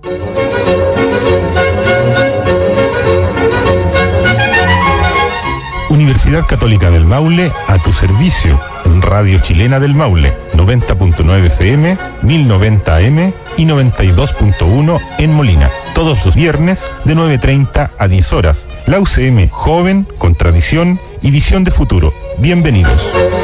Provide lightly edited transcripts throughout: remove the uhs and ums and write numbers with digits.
Universidad Católica del Maule a tu servicio en Radio Chilena del Maule, 90.9 FM, 1090 AM y 92.1 en Molina, todos los viernes de 9:30 a 10 horas. La UCM, joven, con tradición y visión de futuro. Bienvenidos.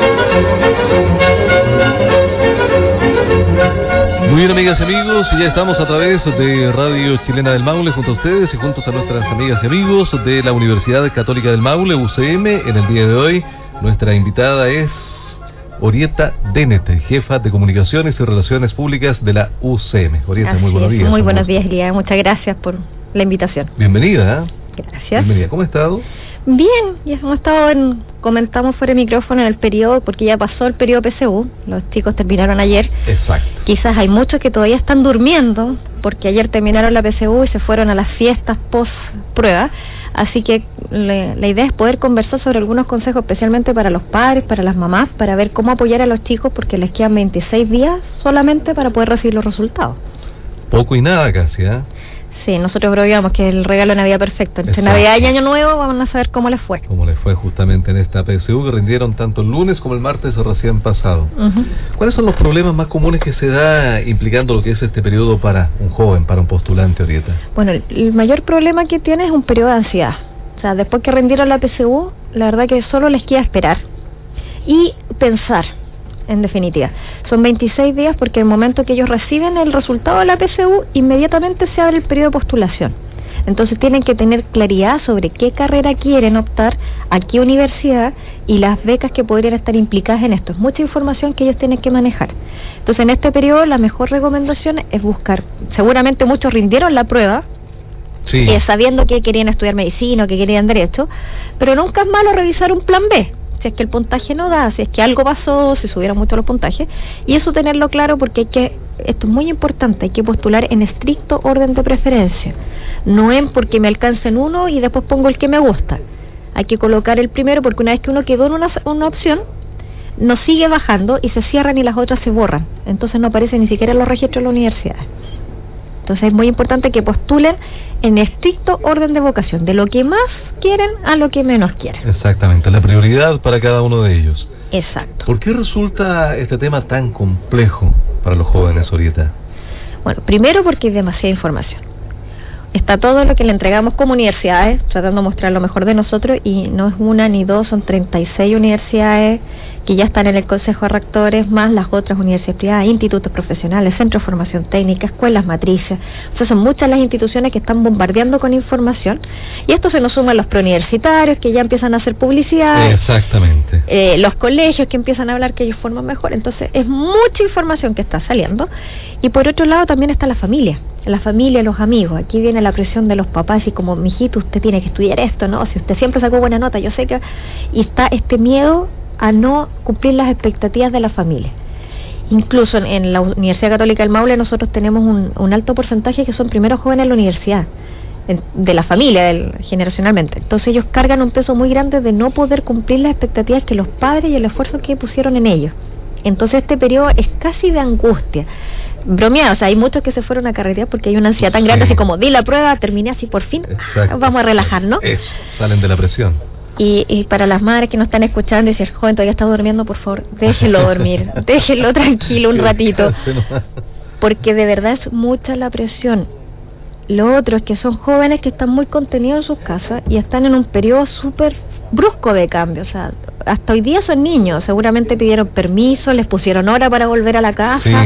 Muy bien, amigas y amigos, y ya estamos a través de Radio Chilena del Maule junto a ustedes y juntos a nuestras amigas y amigos de la Universidad Católica del Maule, UCM. En el día de hoy, nuestra invitada es Orieta Denete, jefa de Comunicaciones y Relaciones Públicas de la UCM. Orieta, muy buenos días. Muy buenos días, Elías. Muchas gracias por la invitación. Bienvenida. Gracias. Bienvenida. ¿Cómo ha estado? Bien, ya hemos estado comentamos fuera de micrófono en el periodo, porque ya pasó el periodo PSU, los chicos terminaron ayer. Exacto. Quizás hay muchos que todavía están durmiendo, porque ayer terminaron la PSU y se fueron a las fiestas post-prueba, así que la idea es poder conversar sobre algunos consejos, especialmente para los padres, para las mamás, para ver cómo apoyar a los chicos, porque les quedan 26 días solamente para poder recibir los resultados. Poco y nada casi, ¿eh? Sí, nosotros probamos que el regalo de Navidad perfecto. Entre Navidad y Año Nuevo vamos a saber cómo les fue. Cómo les fue justamente en esta PSU que rindieron tanto el lunes como el martes recién pasado. ¿Cuáles son los problemas más comunes que se da implicando lo que es este periodo para un joven, para un postulante, Orieta? Bueno, el mayor problema que tiene es un periodo de ansiedad. O sea, después que rindieron la PSU, la verdad que solo les queda esperar y pensar. En definitiva, son 26 días porque el momento que ellos reciben el resultado de la PSU, inmediatamente se abre el periodo de postulación. Entonces tienen que tener claridad sobre qué carrera quieren optar, a qué universidad y las becas que podrían estar implicadas en esto. Es mucha información que ellos tienen que manejar. Entonces en este periodo la mejor recomendación es buscar, seguramente muchos rindieron la prueba, sí, sabiendo que querían estudiar medicina o que querían derecho, pero nunca es malo revisar un plan B. Si es que el puntaje no da, si es que algo pasó, si subieron mucho los puntajes, y eso tenerlo claro porque esto es muy importante, hay que postular en estricto orden de preferencia, no en porque me alcancen uno y después pongo el que me gusta. Hay que colocar el primero porque una vez que uno quedó en una opción, no sigue bajando y se cierran y las otras se borran, entonces no aparece ni siquiera en los registros de la universidad. Entonces es muy importante que postulen en estricto orden de vocación, de lo que más quieren a lo que menos quieren. Exactamente, la prioridad para cada uno de ellos. Exacto. ¿Por qué resulta este tema tan complejo para los jóvenes, Orieta? Bueno, primero porque hay demasiada información. Está todo lo que le entregamos como universidades, tratando de mostrar lo mejor de nosotros, y no es una ni dos, son 36 universidades que ya están en el Consejo de Rectores, más las otras universidades privadas, institutos profesionales, centros de formación técnica, escuelas matrices. O sea, son muchas las instituciones que están bombardeando con información, y esto se nos suma a los preuniversitarios que ya empiezan a hacer publicidad. Exactamente. Los colegios que empiezan a hablar que ellos forman mejor. Entonces es mucha información que está saliendo, y por otro lado también está la familia, los amigos. Aquí viene la presión de los papás y como, mijito, usted tiene que estudiar esto, ¿no? Si usted siempre sacó buena nota, yo sé que... Y está este miedo a no cumplir las expectativas de la familia. Incluso en la Universidad Católica del Maule nosotros tenemos un alto porcentaje que son primeros jóvenes en la universidad, de la familia, generacionalmente. Entonces ellos cargan un peso muy grande de no poder cumplir las expectativas que los padres y el esfuerzo que pusieron en ellos. Entonces este periodo es casi de angustia. Bromeado, o sea, hay muchos que se fueron a carretear porque hay una ansiedad tan grande, así como, di la prueba, terminé así por fin, vamos a relajarnos. Salen de la presión. Y para las madres que nos están escuchando y si el joven todavía está durmiendo, por favor, déjenlo dormir, déjenlo tranquilo un ratito, porque de verdad es mucha la presión. Lo otro es que son jóvenes que están muy contenidos en sus casas y están en un periodo súper brusco de cambio. O sea, hasta hoy día son niños, seguramente pidieron permiso, les pusieron hora para volver a la casa,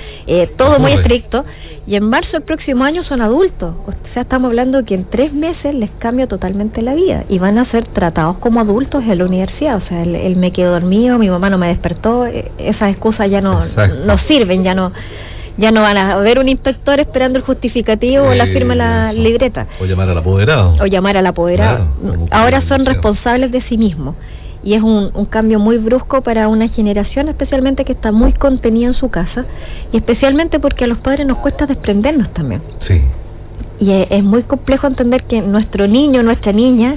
todo muy estricto, y en marzo del próximo año son adultos. O sea, estamos hablando que en 3 meses les cambia totalmente la vida y van a ser tratados como adultos en la universidad. O sea, el me quedo dormido, mi mamá no me despertó, esas excusas ya no sirven, ya no van a ver un inspector esperando el justificativo o la firma en la libreta. O llamar al apoderado. Claro, ahora son responsables de sí mismos. Y es un cambio muy brusco para una generación, especialmente que está muy contenida en su casa, y especialmente porque a los padres nos cuesta desprendernos también. Sí. Y es muy complejo entender que nuestro niño, nuestra niña,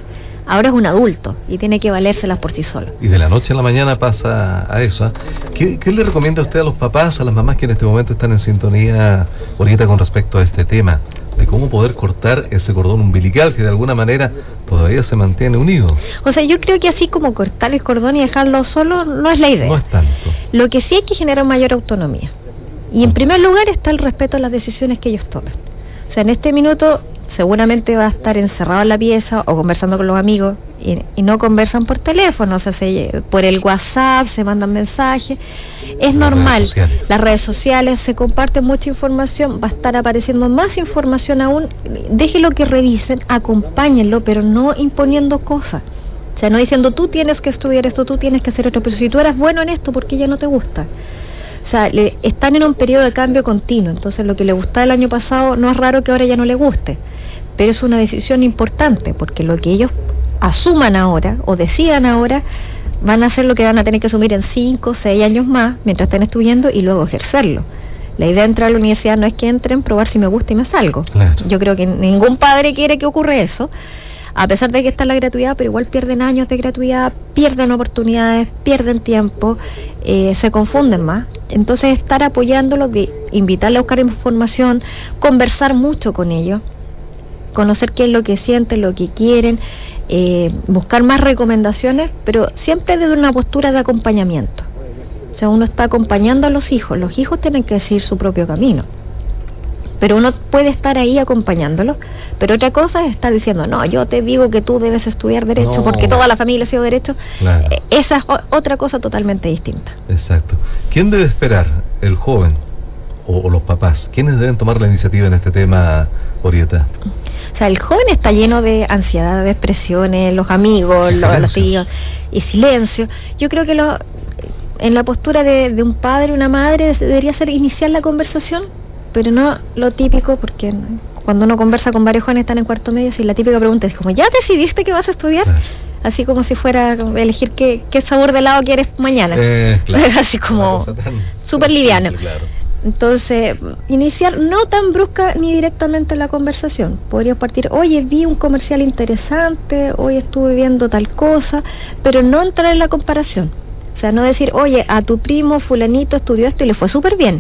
Ahora es un adulto y tiene que valérselas por sí solo. Y de la noche a la mañana pasa a eso. ¿Qué le recomienda usted a los papás, a las mamás que en este momento están en sintonía, ahorita, con respecto a este tema? De cómo poder cortar ese cordón umbilical que de alguna manera todavía se mantiene unido. O sea, yo creo que así como cortar el cordón y dejarlo solo no es la idea. No es tanto. Lo que sí hay que generar mayor autonomía. Y en primer lugar está el respeto a las decisiones que ellos toman. O sea, en este minuto seguramente va a estar encerrado en la pieza o conversando con los amigos y no conversan por teléfono, o sea, por el WhatsApp se mandan mensajes. Es normal, las redes sociales se comparten mucha información, va a estar apareciendo más información aún. Déjelo que revisen, acompáñenlo, pero no imponiendo cosas. O sea, no diciendo tú tienes que estudiar esto, tú tienes que hacer esto, pero si tú eras bueno en esto, ¿por qué ya no te gusta? O sea, están en un periodo de cambio continuo, entonces lo que le gustaba el año pasado no es raro que ahora ya no le guste, pero es una decisión importante, porque lo que ellos asuman ahora o decidan ahora van a ser lo que van a tener que asumir en 5 o 6 años más mientras estén estudiando y luego ejercerlo. La idea de entrar a la universidad no es que entren, probar si me gusta y me salgo. Claro. Yo creo que ningún padre quiere que ocurra eso, a pesar de que está la gratuidad, pero igual pierden años de gratuidad, pierden oportunidades, pierden tiempo, se confunden más. Entonces estar apoyándolos, de invitarles a buscar información, conversar mucho con ellos, conocer qué es lo que sienten, lo que quieren, buscar más recomendaciones, pero siempre desde una postura de acompañamiento. O sea, uno está acompañando a los hijos tienen que seguir su propio camino, pero uno puede estar ahí acompañándolos. Pero otra cosa es estar diciendo, no, yo te digo que tú debes estudiar Derecho, porque toda la familia ha sido Derecho. Claro. Esa es otra cosa totalmente distinta. Exacto. ¿Quién debe esperar? ¿El joven o los papás? ¿Quiénes deben tomar la iniciativa en este tema, Orieta? O sea, el joven está lleno de ansiedad, de expresiones, los amigos, los tíos, y silencio. Yo creo que en la postura de un padre, una madre, debería ser iniciar la conversación, pero no lo típico, porque cuando uno conversa con varios jóvenes están en cuarto medio, si la típica pregunta es como, ¿ya decidiste que vas a estudiar? Así como si fuera elegir qué sabor de helado quieres mañana. Claro. Así como súper liviano. Claro. Entonces, iniciar no tan brusca ni directamente la conversación. Podrías partir, oye, vi un comercial interesante, hoy estuve viendo tal cosa, pero no entrar en la comparación. O sea, no decir, oye, a tu primo fulanito estudió esto y le fue súper bien.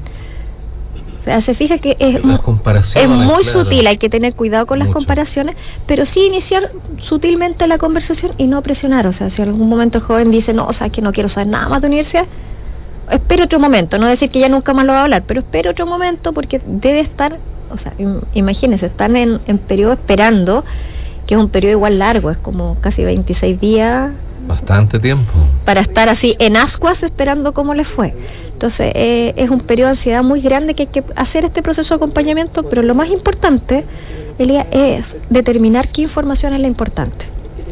O sea, se fija que es muy sutil, hay que tener cuidado con las comparaciones, pero sí iniciar sutilmente la conversación y no presionar. O sea, si en algún momento el joven dice, no, o sea, que no quiero saber nada más de universidad, espere otro momento, no decir que ya nunca más lo va a hablar, pero espere otro momento, porque debe estar, o sea, imagínense, están en periodo esperando, que es un periodo igual largo, es como casi 26 días. Bastante tiempo. Para estar así en ascuas esperando cómo les fue. Entonces, es un periodo de ansiedad muy grande que hay que hacer este proceso de acompañamiento, pero lo más importante, Elia, es determinar qué información es la importante.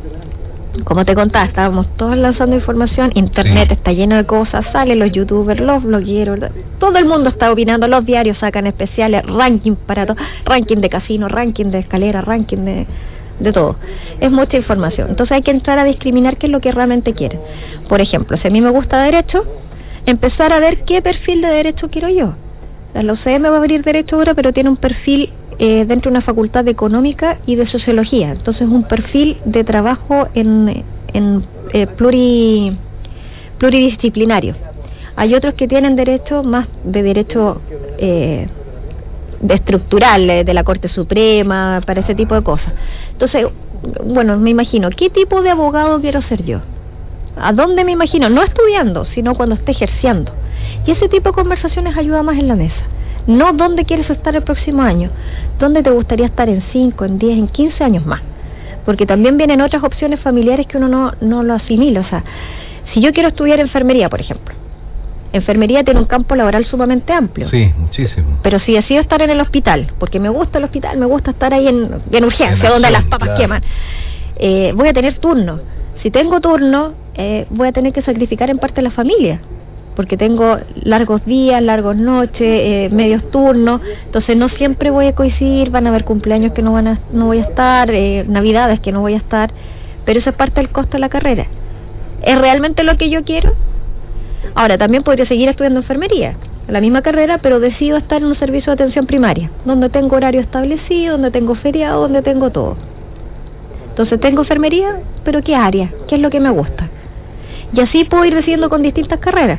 Como te contaba, estábamos todos lanzando información, internet está lleno de cosas, salen los youtubers, los blogueros, todo el mundo está opinando, los diarios sacan especiales, ranking para todo, ranking de casino, ranking de escalera, ranking de todo. Es mucha información. Entonces hay que entrar a discriminar qué es lo que realmente quieren. Por ejemplo, si a mí me gusta Derecho, empezar a ver qué perfil de Derecho quiero yo. La UCM va a abrir Derecho ahora, pero tiene un perfil dentro de una facultad de Económica y de Sociología. Entonces un perfil de trabajo en pluridisciplinario. Hay otros que tienen derecho más de derecho de estructural, de la Corte Suprema, para ese tipo de cosas. Entonces, bueno, me imagino, ¿qué tipo de abogado quiero ser yo? ¿A dónde me imagino? No estudiando, sino cuando esté ejerciendo. Y ese tipo de conversaciones ayuda más en la mesa. No dónde quieres estar el próximo año, dónde te gustaría estar en 5, en 10, en 15 años más. Porque también vienen otras opciones familiares que uno no lo asimila. O sea, si yo quiero estudiar enfermería, por ejemplo, enfermería tiene un campo laboral sumamente amplio. Sí, muchísimo. Pero si decido estar en el hospital, porque me gusta el hospital, me gusta estar ahí en urgencia, donde las papas queman, voy a tener turno. Si tengo turno, voy a tener que sacrificar en parte la familia, porque tengo largos días, largas noches, medios turnos, entonces no siempre voy a coincidir, van a haber cumpleaños que no voy a estar, navidades que no voy a estar, pero eso es parte del costo de la carrera. ¿Es realmente lo que yo quiero? Ahora, también podría seguir estudiando enfermería, la misma carrera, pero decido estar en un servicio de atención primaria, donde tengo horario establecido, donde tengo feriado, donde tengo todo. Entonces tengo enfermería, pero ¿qué área? ¿Qué es lo que me gusta? Y así puedo ir decidiendo con distintas carreras.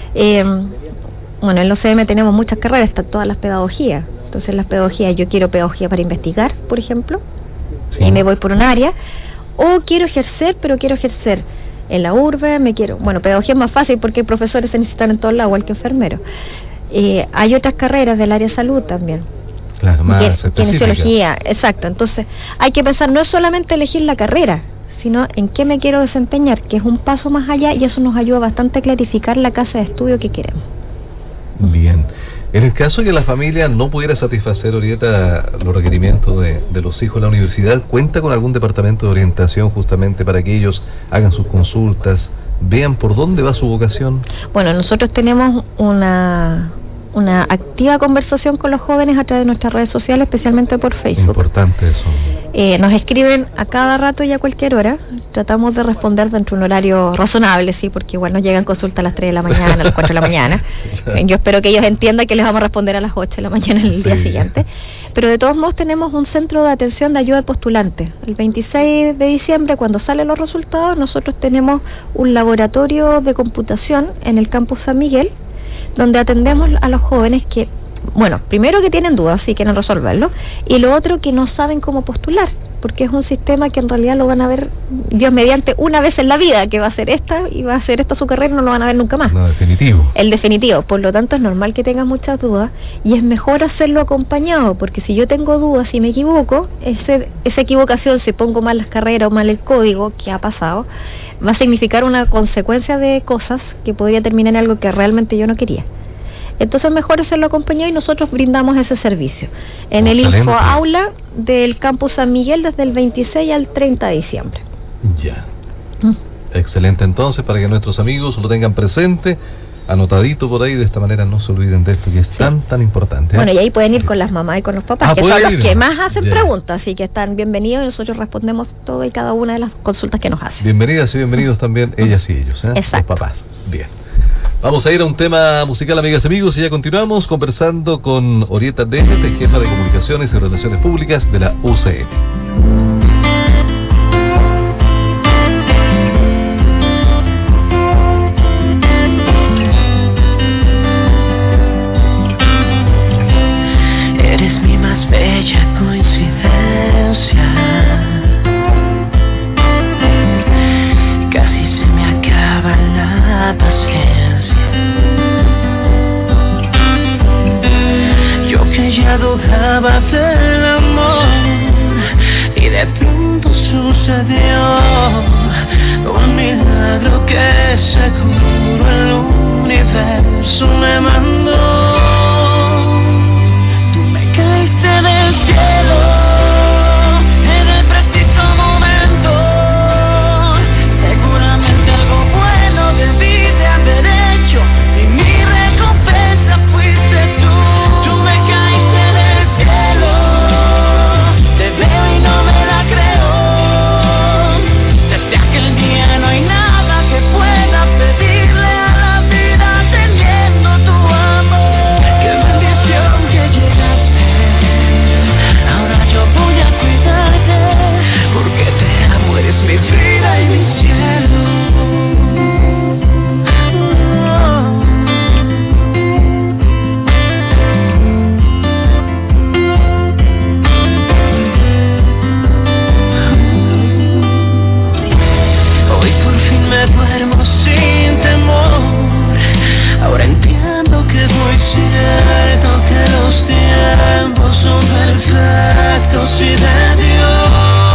Bueno, en la UCM tenemos muchas carreras, están todas las pedagogías. Entonces las pedagogías, yo quiero pedagogía para investigar, por ejemplo, y me voy por un área. O quiero ejercer, pero quiero ejercer en la urbe, bueno, pedagogía es más fácil porque profesores se necesitan en todos lados, igual que enfermeros. Hay otras carreras del área de salud también. Claro, más específica. Kinesiología, exacto. Entonces hay que pensar, no es solamente elegir la carrera, sino en qué me quiero desempeñar, que es un paso más allá, y eso nos ayuda bastante a clarificar la casa de estudio que queremos. Bien. En el caso de que la familia no pudiera satisfacer, Orieta, los requerimientos de los hijos de la universidad, ¿cuenta con algún departamento de orientación justamente para que ellos hagan sus consultas, vean por dónde va su vocación? Bueno, nosotros tenemos una activa conversación con los jóvenes a través de nuestras redes sociales, especialmente por Facebook. Importante eso. Nos escriben a cada rato y a cualquier hora. Tratamos de responder dentro de un horario razonable, sí, porque igual nos llegan consultas a las 3 de la mañana, a las 4 de la mañana. Yo espero que ellos entiendan que les vamos a responder a las 8 de la mañana el día siguiente. Pero de todos modos tenemos un centro de atención de ayuda al postulante. El 26 de diciembre, cuando salen los resultados, nosotros tenemos un laboratorio de computación en el campus San Miguel, donde atendemos a los jóvenes que, bueno, primero que tienen dudas y quieren resolverlo, y lo otro que no saben cómo postular, porque es un sistema que en realidad lo van a ver, Dios mediante, una vez en la vida, que va a ser esta, y va a ser esta su carrera, no lo van a ver nunca más. No, definitivo. El definitivo, por lo tanto es normal que tengan muchas dudas, y es mejor hacerlo acompañado, porque si yo tengo dudas y me equivoco, esa equivocación, si pongo mal las carreras o mal el código, que ha pasado, va a significar una consecuencia de cosas que podría terminar en algo que realmente yo no quería. Entonces mejor hacerlo acompañado, y nosotros brindamos ese servicio en el InfoAula del campus San Miguel desde el 26 al 30 de diciembre. Ya. Excelente, entonces, para que nuestros amigos lo tengan presente, anotadito por ahí, de esta manera no se olviden de esto que es tan importante. Bueno, y ahí pueden ir con las mamás y con los papás, que son los que más hacen preguntas, así que están bienvenidos, y nosotros respondemos todo y cada una de las consultas que nos hacen. Bienvenidas y bienvenidos también ellas y ellos, Exacto. Los papás. Bien. Vamos a ir a un tema musical, amigas y amigos, y ya continuamos conversando con Orieta Dejete, jefa de Comunicaciones y Relaciones Públicas de la UCM. Del amor, y de pronto sucedió un milagro que seguro el universo me mandó. Tú me caíste del cielo en el preciso momento. Seguramente algo bueno debí de haber hecho, y mi recompensa fuiste tú. Tú me caíste del cielo, te veo y no me la creo. Desde aquel día no hay nada que pueda pedirle a la vida teniendo tu amor. Qué bendición que llegaste. Ahora yo voy a cuidarte, porque te amo, eres mi vida y mi cielo. Hoy por fin me duermo sin temor. Ahora entiendo que es muy cierto que los tiempos son perfectos y de Dios.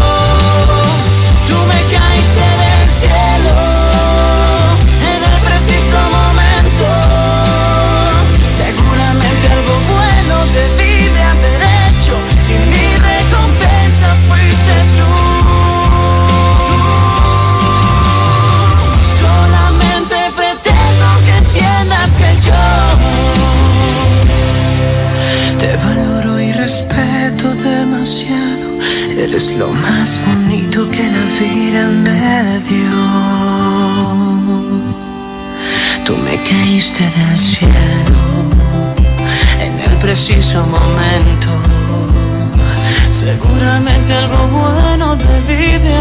Tú me caíste del cielo en el preciso momento. Seguramente algo bueno debí de haber hecho, y mi recompensa fuiste tú. Solamente pretendo que entiendas que yo te valoro y respeto demasiado. Eres lo más bonito que la vida me dio. Tú me caíste del cielo en el preciso momento. Seguramente algo bueno debí de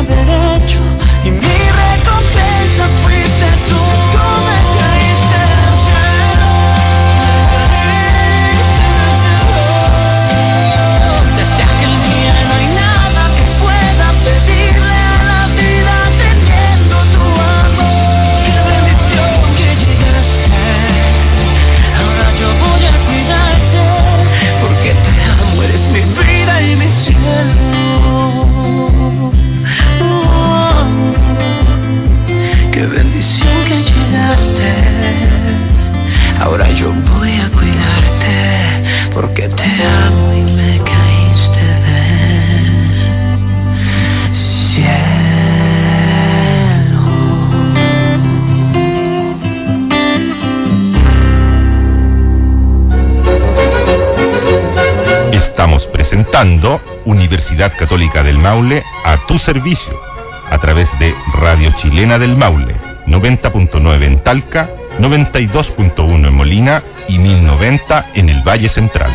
presentando Universidad Católica del Maule a tu servicio, a través de Radio Chilena del Maule, 90.9 en Talca, 92.1 en Molina y 1090 en el Valle Central.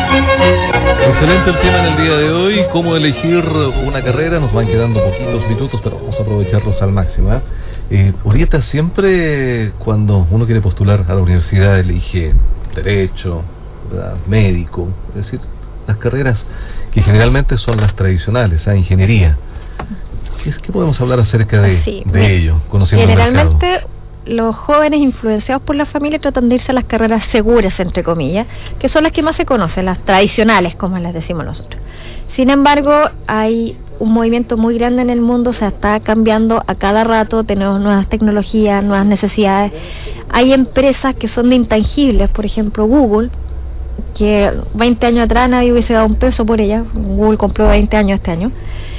Excelente el tema en el día de hoy, cómo elegir una carrera. Nos van quedando poquitos minutos, pero vamos a aprovecharlos al máximo. Urieta, siempre cuando uno quiere postular a la universidad elige derecho, ¿verdad?, médico, es decir, las carreras que generalmente son las tradicionales, ingeniería. ¿Qué podemos hablar acerca de ello, conociendo el mercado? Generalmente los jóvenes influenciados por la familia tratan de irse a las carreras seguras, entre comillas, que son las que más se conocen, las tradicionales, como las decimos nosotros. Sin embargo, hay un movimiento muy grande en el mundo, se está cambiando a cada rato, tenemos nuevas tecnologías, nuevas necesidades. Hay empresas que son de intangibles, por ejemplo Google, que 20 años atrás nadie hubiese dado un peso por ella. Google compró 20 años este año.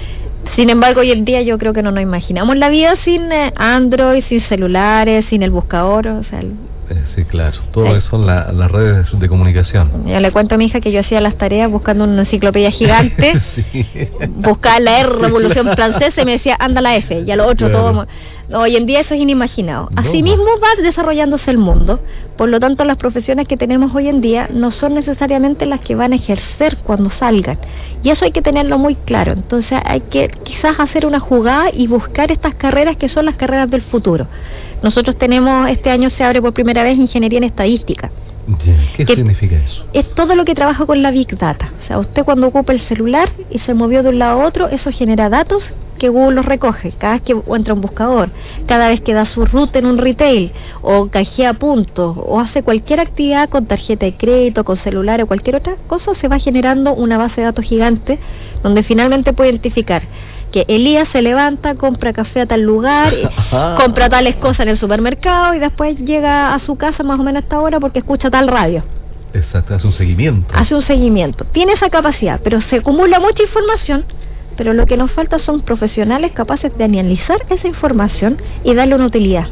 Sin embargo, hoy en día yo creo que no nos imaginamos la vida sin Android, sin celulares, sin el buscador, o sea... Sí, claro, todo eso son las redes de comunicación. Yo le cuento a mi hija que yo hacía las tareas buscando una enciclopedia gigante, sí. Buscaba la R, Revolución Francesa, y me decía, anda la F, y a lo otro claro. todo... Hoy en día eso es inimaginado. Asimismo va desarrollándose el mundo, por lo tanto las profesiones que tenemos hoy en día no son necesariamente las que van a ejercer cuando salgan, y eso hay que tenerlo muy claro. Entonces hay que quizás hacer una jugada y buscar estas carreras que son las carreras del futuro. Nosotros tenemos, este año se abre por primera vez Ingeniería en Estadística. ¿Qué significa eso? Es todo lo que trabaja con la Big Data. O sea, usted cuando ocupa el celular y se movió de un lado a otro, eso genera datos que Google los recoge cada vez que entra un buscador, cada vez que da su ruta en un retail, o canjea puntos, o hace cualquier actividad con tarjeta de crédito, con celular o cualquier otra cosa, se va generando una base de datos gigante donde finalmente puede identificar que Elías se levanta, compra café a tal lugar, compra tales cosas en el supermercado y después llega a su casa más o menos a esta hora porque escucha tal radio. Exacto, hace un seguimiento. Hace un seguimiento. Tiene esa capacidad, pero se acumula mucha información, pero lo que nos falta son profesionales capaces de analizar esa información y darle una utilidad,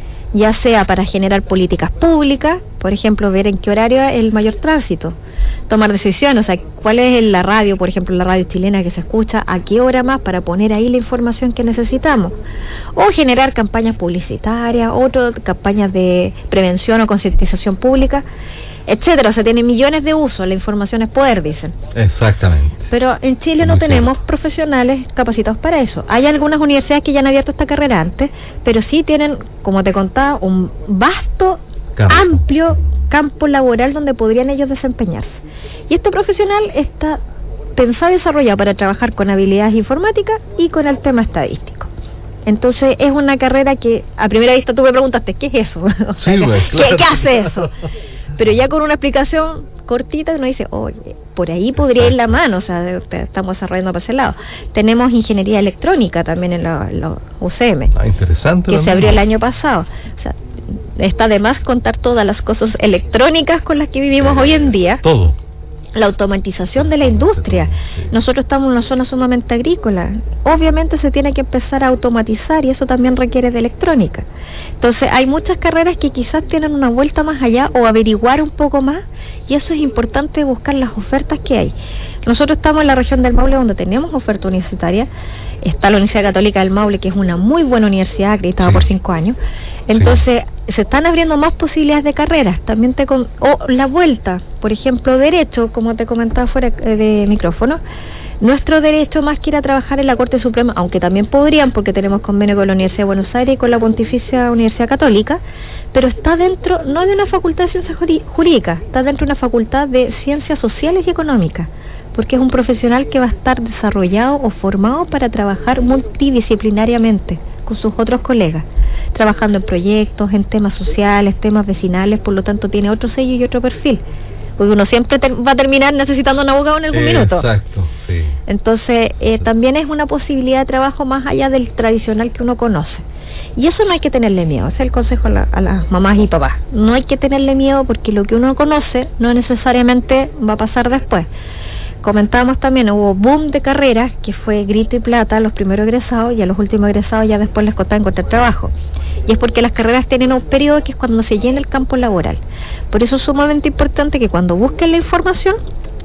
ya sea para generar políticas públicas, por ejemplo, ver en qué horario es el mayor tránsito, tomar decisiones, o sea, cuál es la radio, por ejemplo, la radio chilena que se escucha, a qué hora más, para poner ahí la información que necesitamos, o generar campañas publicitarias, otras campañas de prevención o concientización pública, etcétera. O sea, tiene millones de usos, la información es poder, dicen. Exactamente. Pero en Chile no tenemos profesionales capacitados para eso. Hay algunas universidades que ya han abierto esta carrera antes, pero sí tienen, como te contaba, un vasto, amplio campo laboral donde podrían ellos desempeñarse. Y este profesional está pensado y desarrollado para trabajar con habilidades informáticas y con el tema estadístico. Entonces es una carrera que a primera vista tú me preguntaste, ¿qué es eso? Sí, pues, claro. ¿Qué hace eso? Pero ya con una explicación cortita uno dice, oye, por ahí podría ir la mano, o sea, estamos desarrollando para ese lado. Tenemos ingeniería electrónica también en la UCM. Interesante. Que se abrió el año pasado. O sea, está de más contar todas las cosas electrónicas con las que vivimos hoy en día. Todo. La automatización de la industria. Nosotros estamos en una zona sumamente agrícola. Obviamente se tiene que empezar a automatizar y eso también requiere de electrónica. Entonces hay muchas carreras que quizás tienen una vuelta más allá o averiguar un poco más, y eso es importante, buscar las ofertas que hay. Nosotros estamos en la región del Maule donde tenemos oferta universitaria. Está la Universidad Católica del Maule, que es una muy buena universidad acreditada por 5 años. Entonces se están abriendo más posibilidades de carreras. También o la vuelta, por ejemplo, derecho, como te comentaba fuera de micrófono. Nuestro derecho, más que ir a trabajar en la Corte Suprema, aunque también podrían, porque tenemos convenio con la Universidad de Buenos Aires y con la Pontificia Universidad Católica, pero está dentro, no de una facultad de ciencias jurídicas, está dentro de una facultad de ciencias sociales y económicas, porque es un profesional que va a estar desarrollado o formado para trabajar multidisciplinariamente con sus otros colegas, trabajando en proyectos, en temas sociales, temas vecinales, por lo tanto tiene otro sello y otro perfil. Porque uno siempre va a terminar necesitando un abogado en algún minuto. Exacto, sí. Entonces, también es una posibilidad de trabajo más allá del tradicional que uno conoce. Y eso no hay que tenerle miedo, ese es el consejo a las mamás y papás. No hay que tenerle miedo porque lo que uno conoce no necesariamente va a pasar después. Comentábamos también, hubo boom de carreras, que fue grito y plata a los primeros egresados, y a los últimos egresados ya después les costaba encontrar trabajo. Y es porque las carreras tienen un periodo que es cuando se llena el campo laboral. Por eso es sumamente importante que cuando busquen la información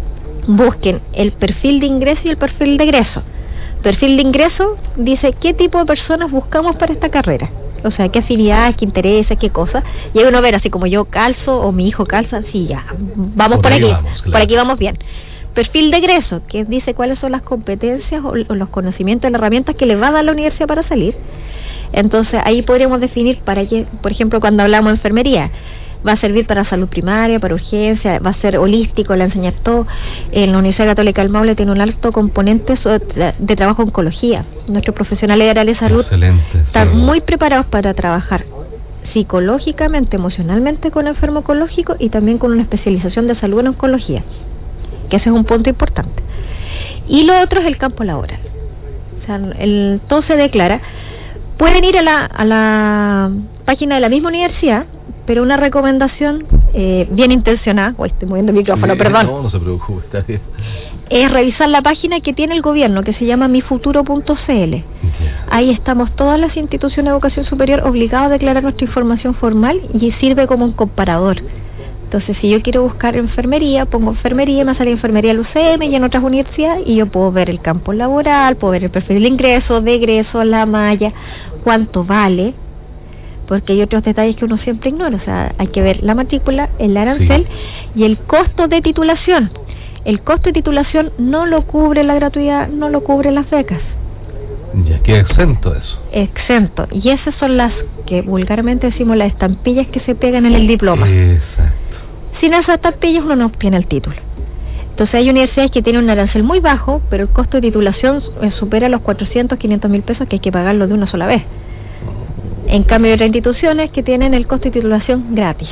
busquen el perfil de ingreso y el perfil de egreso. Perfil de ingreso dice qué tipo de personas buscamos para esta carrera, o sea, qué afinidades, qué intereses, qué cosas, y ahí uno ver así como yo calzo o mi hijo calza, sí, ya, vamos por aquí, vamos, claro. por aquí vamos bien. Perfil de egreso, que dice cuáles son las competencias o los conocimientos, las herramientas que le va a dar la universidad para salir. Entonces ahí podríamos definir para qué, por ejemplo, cuando hablamos de enfermería, va a servir para salud primaria, para urgencia, va a ser holístico, le va a enseñar todo. En la Universidad Católica del Maule tiene un alto componente de trabajo en oncología. Nuestros profesionales de área de salud están muy preparados para trabajar psicológicamente, emocionalmente con enfermo oncológico y también con una especialización de salud en oncología, que ese es un punto importante. Y lo otro es el campo laboral. O sea, todo se declara. Pueden ir a la página de la misma universidad, pero una recomendación bien intencionada, estoy moviendo el micrófono, sí, perdón. No se preocupe, está bien. Es revisar la página que tiene el gobierno, que se llama mifuturo.cl. Yeah. Ahí estamos todas las instituciones de educación superior obligadas a declarar nuestra información formal y sirve como un comparador. Entonces, si yo quiero buscar enfermería, pongo enfermería, me sale enfermería al UCM y en otras universidades, y yo puedo ver el campo laboral, puedo ver el perfil de ingreso, de egreso, la malla, cuánto vale, porque hay otros detalles que uno siempre ignora. O sea, hay que ver la matrícula, el arancel y el costo de titulación. El costo de titulación no lo cubre la gratuidad, no lo cubre las becas. Ya queda exento de eso. Exento. Y esas son las que vulgarmente decimos las estampillas que se pegan en el diploma. Exacto. Sin esas estampillas uno no obtiene el título. Entonces hay universidades que tienen un arancel muy bajo, pero el costo de titulación supera los 400, 500 mil pesos que hay que pagarlo de una sola vez. En cambio hay otras instituciones que tienen el costo de titulación gratis.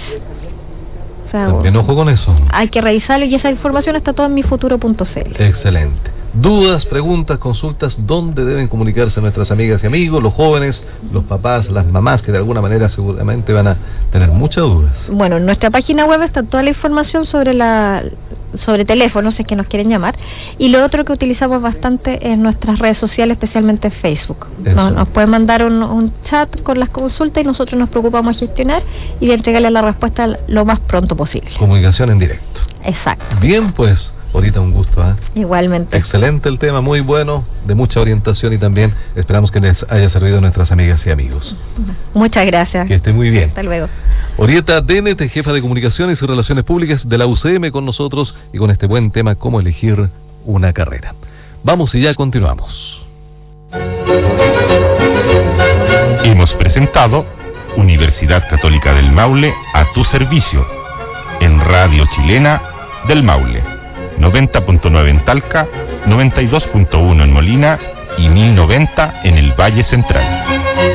O sea, también ojo con eso. Hay que revisarlo y esa información está toda en mifuturo.cl. Excelente. Dudas, preguntas, consultas, ¿dónde deben comunicarse nuestras amigas y amigos, los jóvenes, los papás, las mamás, que de alguna manera seguramente van a tener muchas dudas? Bueno, en nuestra página web está toda la información sobre teléfonos, si es que nos quieren llamar, y lo otro que utilizamos bastante en nuestras redes sociales, especialmente en Facebook. Nos pueden mandar un chat con las consultas y nosotros nos preocupamos de gestionar y de entregarle la respuesta lo más pronto posible. Comunicación en directo. Exacto. Bien, pues, ahorita un gusto, ¿eh? Igualmente. Excelente el tema, muy bueno, de mucha orientación y también esperamos que les haya servido a nuestras amigas y amigos. Muchas gracias. Que esté muy bien. Hasta luego. Orieta Dennett, jefa de Comunicaciones y Relaciones Públicas de la UCM, con nosotros y con este buen tema, cómo elegir una carrera. Vamos y ya continuamos. Hemos presentado Universidad Católica del Maule a tu servicio en Radio Chilena del Maule, 90.9 en Talca, 92.1 en Molina y 1090 en el Valle Central.